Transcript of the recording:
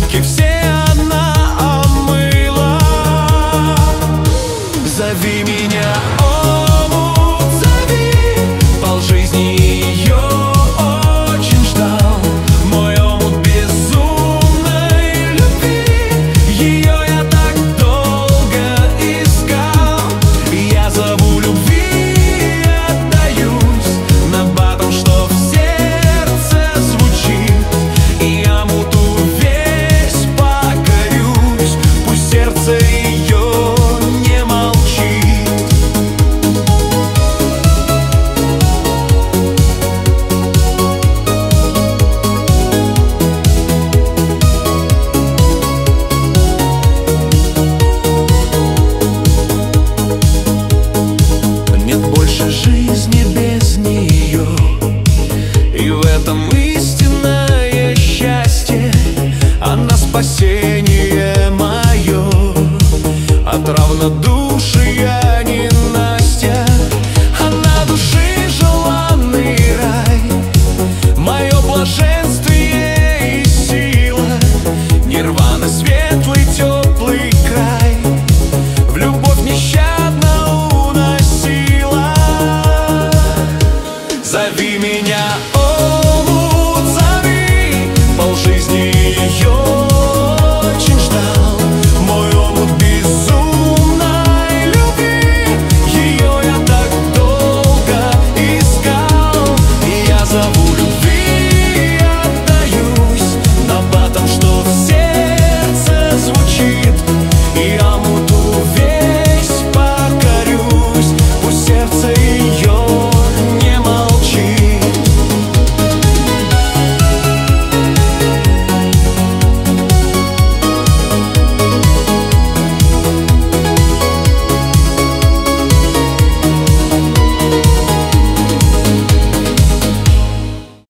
ошибки все она омыла. Зови меня, омут, зови, полжизни ее очень ждал. Мой омут безумной любви, ее я так долго искал. Я зову любви и отдаюсь набатом, что в сердце звучит, и омуту весь покорюсь, пусть сердце ее не молчит. Нет больше жизни без нее, и в этом истинное счастье. Она спасение